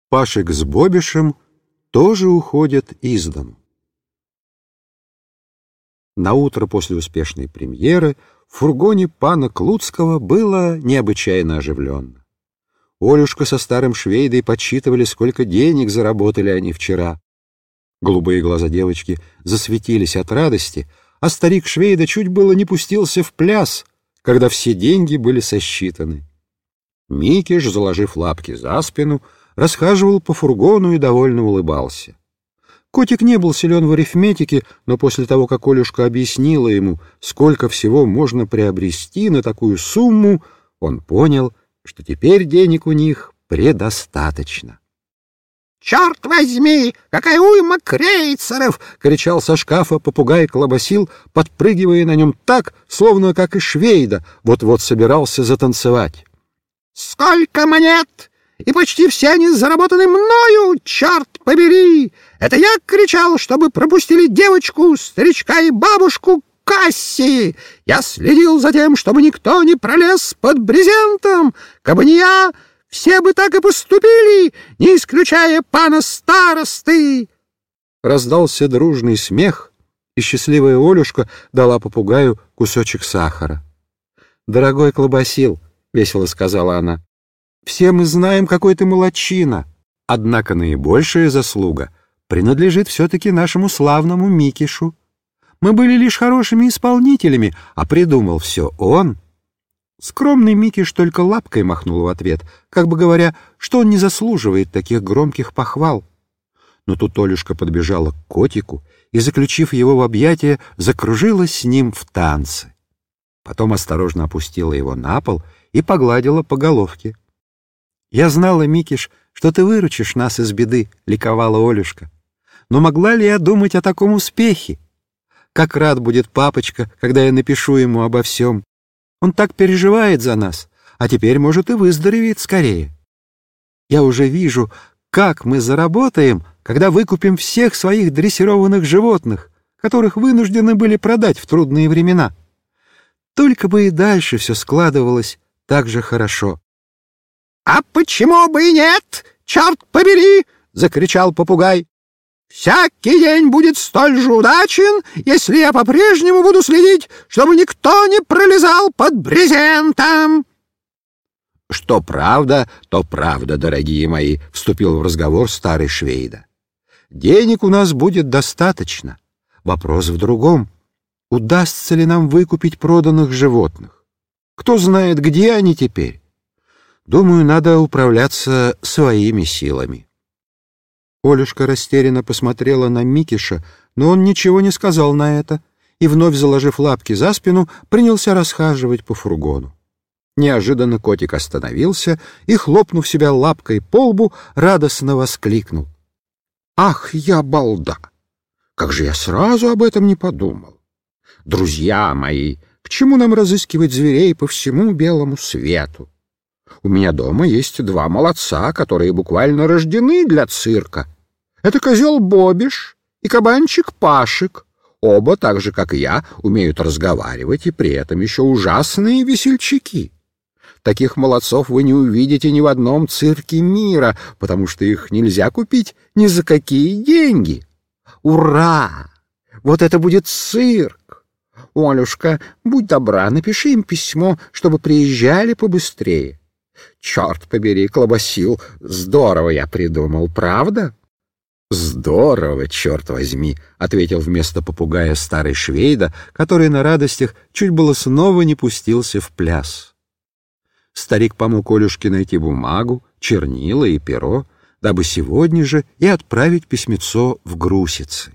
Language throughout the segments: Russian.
Пашек с Бобишем тоже уходят из дому. Наутро после успешной премьеры в фургоне пана Клуцкого было необычайно оживленно. Олюшка со старым Швейдой подсчитывали, сколько денег заработали они вчера. Голубые глаза девочки засветились от радости, а старик Швейда чуть было не пустился в пляс, когда все деньги были сосчитаны. Микиш, заложив лапки за спину, расхаживал по фургону и довольно улыбался. Котик не был силен в арифметике, но после того, как Олюшка объяснила ему, сколько всего можно приобрести на такую сумму, он понял, что теперь денег у них предостаточно. «Черт возьми, какая уйма крейцеров!» — кричал со шкафа попугай Колобасил, подпрыгивая на нем так, словно, как и Швейда, вот-вот собирался затанцевать. «Сколько монет! И почти все они заработаны мною, черт побери! Это я кричал, чтобы пропустили девочку, старичка и бабушку Касси! Я следил за тем, чтобы никто не пролез под брезентом! Кабы не я, все бы так и поступили, не исключая пана старосты!» Раздался дружный смех, и счастливая Олюшка дала попугаю кусочек сахара. «Дорогой Колобасил, — весело сказала она, — все мы знаем, какой ты молодчина, однако наибольшая заслуга принадлежит все-таки нашему славному Микишу. Мы были лишь хорошими исполнителями, а придумал все он». Скромный Микиш только лапкой махнул в ответ, как бы говоря, что он не заслуживает таких громких похвал. Но тут Олюшка подбежала к котику и, заключив его в объятия, закружилась с ним в танце. Потом осторожно опустила его на пол и погладила по головке. «Я знала, Микиш, что ты выручишь нас из беды», — ликовала Олюшка. «Но могла ли я думать о таком успехе? Как рад будет папочка, когда я напишу ему обо всем. Он так переживает за нас, а теперь, может, и выздоровеет скорее. Я уже вижу, как мы заработаем, когда выкупим всех своих дрессированных животных, которых вынуждены были продать в трудные времена. Только бы и дальше все складывалось так же хорошо». «А почему бы и нет, черт побери!» — закричал попугай. «Всякий день будет столь же удачен, если я по-прежнему буду следить, чтобы никто не пролезал под брезентом». «Что правда, то правда, дорогие мои», — вступил в разговор старый Швейда. «Денег у нас будет достаточно. Вопрос в другом. Удастся ли нам выкупить проданных животных? Кто знает, где они теперь? Думаю, надо управляться своими силами». Олюшка растерянно посмотрела на Микиша, но он ничего не сказал на это и, вновь заложив лапки за спину, принялся расхаживать по фургону. Неожиданно котик остановился и, хлопнув себя лапкой по лбу, радостно воскликнул: «Ах, я балда! Как же я сразу об этом не подумал! Друзья мои, к чему нам разыскивать зверей по всему белому свету? У меня дома есть два молодца, которые буквально рождены для цирка. Это козел Бобиш и кабанчик Пашек. Оба, так же, как и я, умеют разговаривать и при этом еще ужасные весельчаки. Таких молодцов вы не увидите ни в одном цирке мира, потому что их нельзя купить ни за какие деньги. Ура! Вот это будет цирк! Олюшка, будь добра, напиши им письмо, чтобы приезжали побыстрее. Черт побери, Колобасил, здорово я придумал, правда?» «Здорово, черт возьми», — ответил вместо попугая старый Швейда, который на радостях чуть было снова не пустился в пляс. Старик помог Олюшке найти бумагу, чернила и перо, дабы сегодня же и отправить письмецо в Грусицы.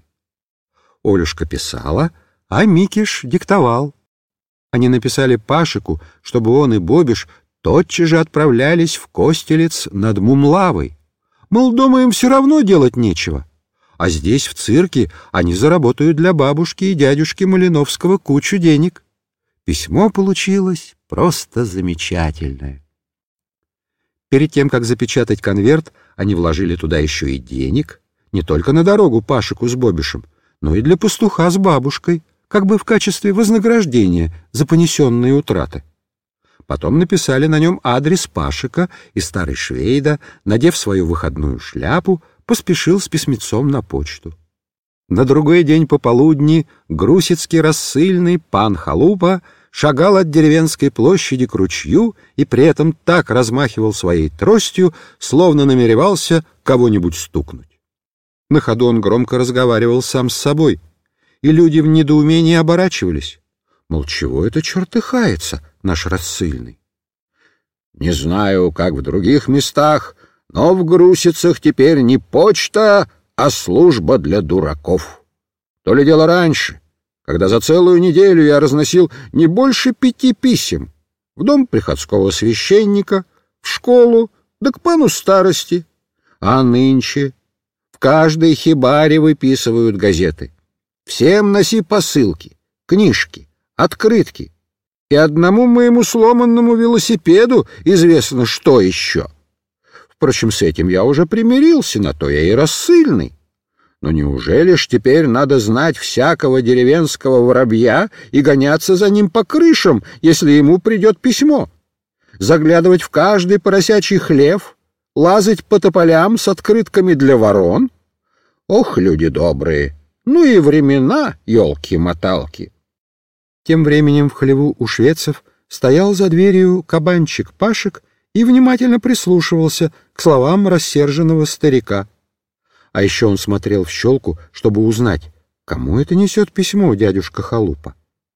Олюшка писала, а Микиш диктовал. Они написали Пашеку, чтобы он и Бобиш тотчас же отправлялись в Костелец над Мумлавой. Мол, дома им все равно делать нечего, а здесь, в цирке, они заработают для бабушки и дядюшки Малиновского кучу денег. Письмо получилось просто замечательное. Перед тем, как запечатать конверт, они вложили туда еще и денег, не только на дорогу Пашеку с Бобишем, но и для пастуха с бабушкой, как бы в качестве вознаграждения за понесенные утраты. Потом написали на нем адрес Пашика, и старый Швейда, надев свою выходную шляпу, поспешил с письмецом на почту. На другой день пополудни грусицкий рассыльный пан Халупа шагал от деревенской площади к ручью и при этом так размахивал своей тростью, словно намеревался кого-нибудь стукнуть. На ходу он громко разговаривал сам с собой, и люди в недоумении оборачивались. Мол, чего это чертыхается наш рассыльный? Не знаю, как в других местах, но в Грусицах теперь не почта, а служба для дураков. То ли дело раньше, когда за целую неделю я разносил не больше 5 писем в дом приходского священника, в школу, да к пану старости. А нынче в каждой хибаре выписывают газеты. Всем носи посылки, книжки, открытки. И одному моему сломанному велосипеду известно что еще. Впрочем, с этим я уже примирился, на то я и рассыльный. Но неужели ж теперь надо знать всякого деревенского воробья и гоняться за ним по крышам, если ему придет письмо? Заглядывать в каждый поросячий хлев, лазать по тополям с открытками для ворон? Ох, люди добрые, ну и времена, елки-моталки! Тем временем в хлеву у шведцев стоял за дверью кабанчик Пашек и внимательно прислушивался к словам рассерженного старика. А еще он смотрел в щелку, чтобы узнать, кому это несет письмо дядюшка Халупа.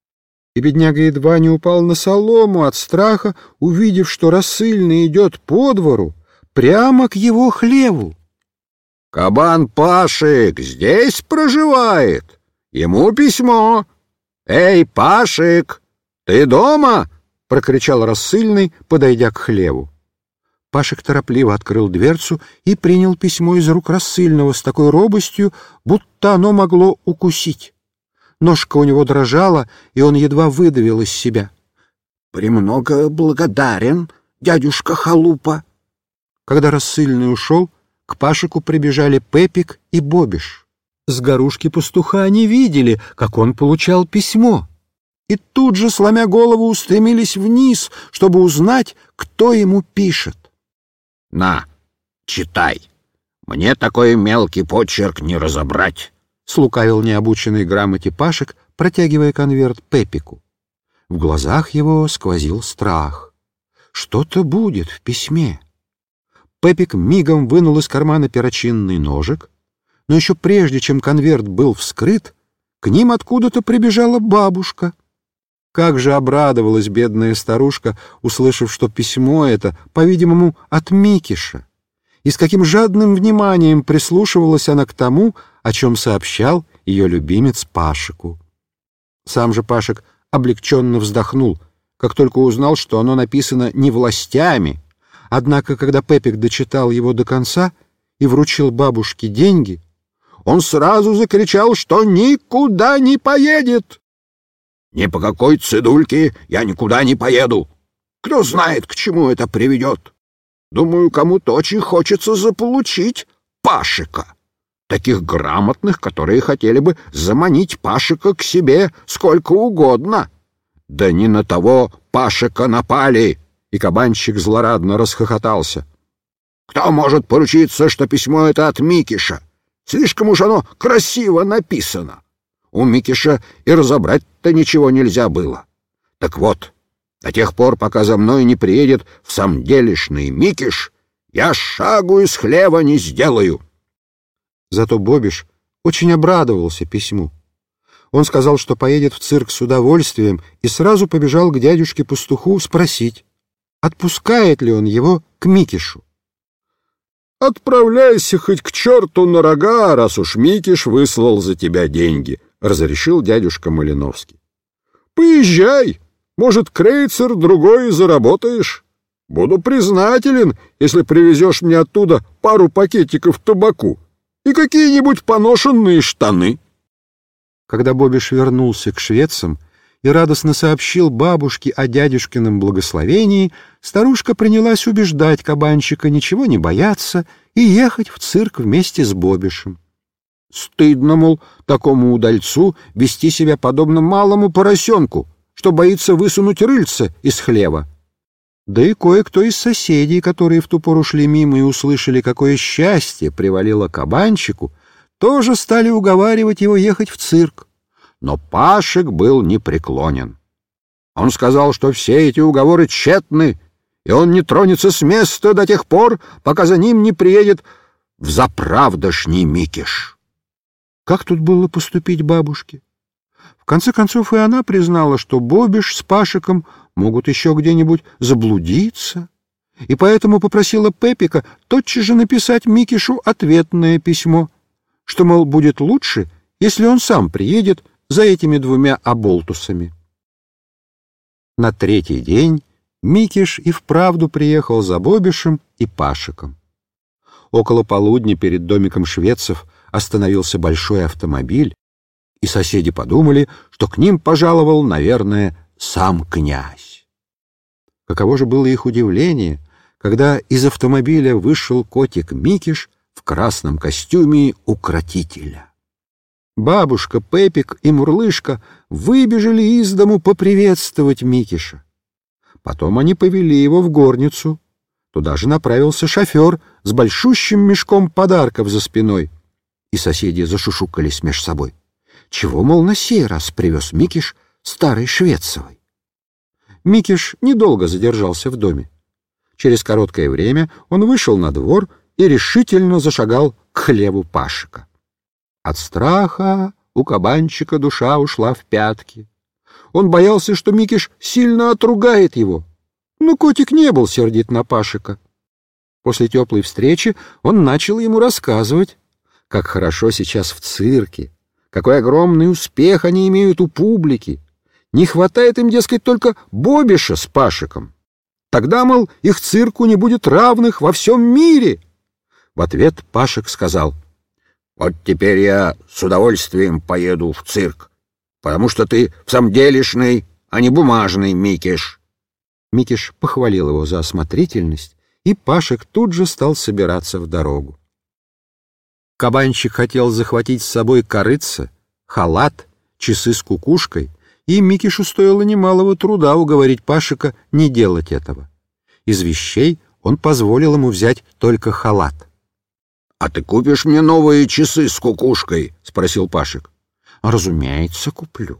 И бедняга едва не упал на солому от страха, увидев, что рассыльный идет по двору прямо к его хлеву. «Кабан Пашек здесь проживает, ему письмо. Эй, Пашек, ты дома?» — прокричал рассыльный, подойдя к хлеву. Пашек торопливо открыл дверцу и принял письмо из рук рассыльного с такой робостью, будто оно могло укусить. Ножка у него дрожала, и он едва выдавил из себя: «Премного благодарен, дядюшка Халупа». Когда рассыльный ушел, к Пашеку прибежали Пепик и Бобиш. С горушки пастуха они видели, как он получал письмо, и тут же, сломя голову, устремились вниз, чтобы узнать, кто ему пишет. «На, читай. Мне такой мелкий почерк не разобрать», — слукавил необученный грамоте Пашек, протягивая конверт Пепику. В глазах его сквозил страх. Что-то будет в письме. Пепик мигом вынул из кармана перочинный ножик, но еще прежде, чем конверт был вскрыт, к ним откуда-то прибежала бабушка. Как же обрадовалась бедная старушка, услышав, что письмо это, по-видимому, от Микиша, и с каким жадным вниманием прислушивалась она к тому, о чем сообщал ее любимец Пашеку. Сам же Пашек облегченно вздохнул, как только узнал, что оно написано не властями, однако, когда Пепик дочитал его до конца и вручил бабушке деньги, он сразу закричал, что никуда не поедет. «Ни по какой цедульке я никуда не поеду. Кто знает, к чему это приведет. Думаю, кому-то очень хочется заполучить Пашека. Таких грамотных, которые хотели бы заманить Пашека к себе сколько угодно. Да не на того Пашека напали!» И кабанчик злорадно расхохотался. «Кто может поручиться, что письмо это от Микиша? Слишком уж оно красиво написано. У Микиша и разобрать-то ничего нельзя было. Так вот, до тех пор, пока за мной не приедет в самом делешный Микиш, я шагу из хлева не сделаю». Зато Бобиш очень обрадовался письму. Он сказал, что поедет в цирк с удовольствием, и сразу побежал к дядюшке-пастуху спросить, отпускает ли он его к Микишу. «Отправляйся хоть к черту на рога, раз уж Микиш выслал за тебя деньги», — разрешил дядюшка Малиновский. «Поезжай, может, крейцер другой и заработаешь. Буду признателен, если привезешь мне оттуда пару пакетиков табаку и какие-нибудь поношенные штаны». Когда Бобиш вернулся к шведцам и радостно сообщил бабушке о дядюшкином благословении, старушка принялась убеждать кабанчика ничего не бояться и ехать в цирк вместе с Бобишем. Стыдно, мол, такому удальцу вести себя подобно малому поросенку, что боится высунуть рыльце из хлева. Да и кое-кто из соседей, которые в ту пору шли мимо и услышали, какое счастье привалило кабанчику, тоже стали уговаривать его ехать в цирк. Но Пашек был непреклонен. Он сказал, что все эти уговоры тщетны, и он не тронется с места до тех пор, пока за ним не приедет взаправдошний Микиш. Как тут было поступить бабушке? В конце концов и она признала, что Бобиш с Пашиком могут еще где-нибудь заблудиться, и поэтому попросила Пеппика тотчас же написать Микишу ответное письмо, что, мол, будет лучше, если он сам приедет за этими двумя оболтусами. На третий день Микиш и вправду приехал за Бобишем и Пашиком. Около полудня перед домиком шведцев остановился большой автомобиль, и соседи подумали, что к ним пожаловал, наверное, сам князь. Каково же было их удивление, когда из автомобиля вышел котик Микиш в красном костюме укротителя. Бабушка, Пеппик и Мурлышка выбежали из дому поприветствовать Микиша. Потом они повели его в горницу. Туда же направился шофер с большущим мешком подарков за спиной. И соседи зашушукались меж собой. Чего, мол, на сей раз привез Микиш старой Швецовой? Микиш недолго задержался в доме. Через короткое время он вышел на двор и решительно зашагал к хлеву Пашика. От страха у кабанчика душа ушла в пятки. Он боялся, что Микиш сильно отругает его. Но котик не был сердит на Пашика. После теплой встречи он начал ему рассказывать, как хорошо сейчас в цирке, какой огромный успех они имеют у публики. Не хватает им, дескать, только Бобиша с Пашиком. Тогда, мол, их цирку не будет равных во всем мире. В ответ Пашик сказал: «Вот теперь я с удовольствием поеду в цирк, потому что ты в самом делешный, а не бумажный Микиш». Микиш похвалил его за осмотрительность, и Пашик тут же стал собираться в дорогу. Кабанчик хотел захватить с собой корытце, халат, часы с кукушкой, и Микишу стоило немалого труда уговорить Пашика не делать этого. Из вещей он позволил ему взять только халат. «А ты купишь мне новые часы с кукушкой?» — спросил Пашик. «Разумеется, куплю.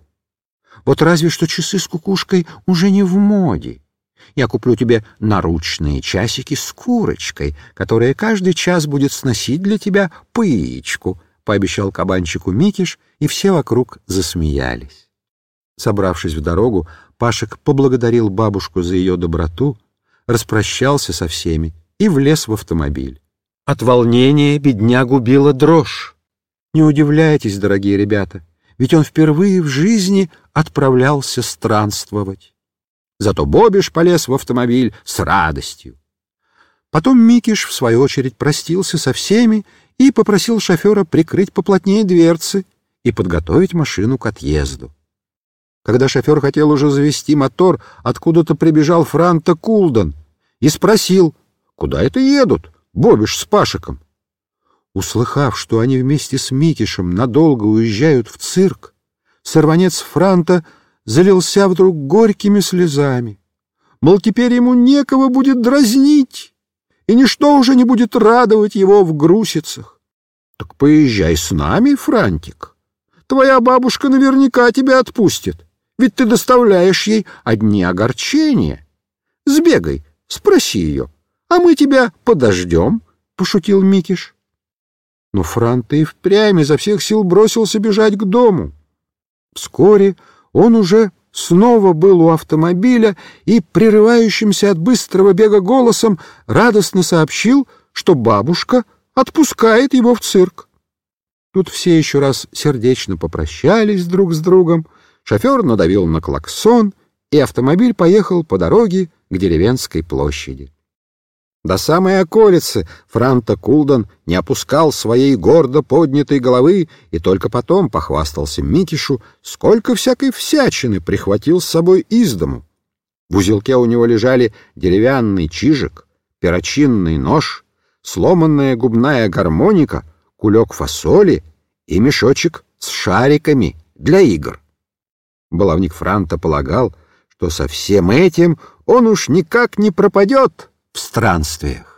Вот разве что часы с кукушкой уже не в моде. Я куплю тебе наручные часики с курочкой, которая каждый час будет сносить для тебя по яичку», — пообещал кабанчику Микиш, и все вокруг засмеялись. Собравшись в дорогу, Пашик поблагодарил бабушку за ее доброту, распрощался со всеми и влез в автомобиль. От волнения беднягу била дрожь. Не удивляйтесь, дорогие ребята, ведь он впервые в жизни отправлялся странствовать. Зато Бобиш полез в автомобиль с радостью. Потом Микиш, в свою очередь, простился со всеми и попросил шофера прикрыть поплотнее дверцы и подготовить машину к отъезду. Когда шофер хотел уже завести мотор, откуда-то прибежал Франта Кулдан и спросил, куда это едут Бобиш с Пашиком. Услыхав, что они вместе с Микишем надолго уезжают в цирк, сорванец Франта залился вдруг горькими слезами. Мол, теперь ему некого будет дразнить, и ничто уже не будет радовать его в грусицах. Так поезжай с нами, Франтик. Твоя бабушка наверняка тебя отпустит, ведь ты доставляешь ей одни огорчения. Сбегай, спроси ее, а мы тебя подождем, — пошутил Микиш. Но Франта и впрямь изо всех сил бросился бежать к дому. Вскоре он уже снова был у автомобиля и, прерывающимся от быстрого бега голосом, радостно сообщил, что бабушка отпускает его в цирк. Тут все еще раз сердечно попрощались друг с другом, шофер надавил на клаксон, и автомобиль поехал по дороге к деревенской площади. До самой околицы Франта Кулдан не опускал своей гордо поднятой головы и только потом похвастался Микишу, сколько всякой всячины прихватил с собой из дому. В узелке у него лежали деревянный чижик, перочинный нож, сломанная губная гармоника, кулек фасоли и мешочек с шариками для игр. Баловник Франта полагал, то со всем этим он уж никак не пропадет в странствиях.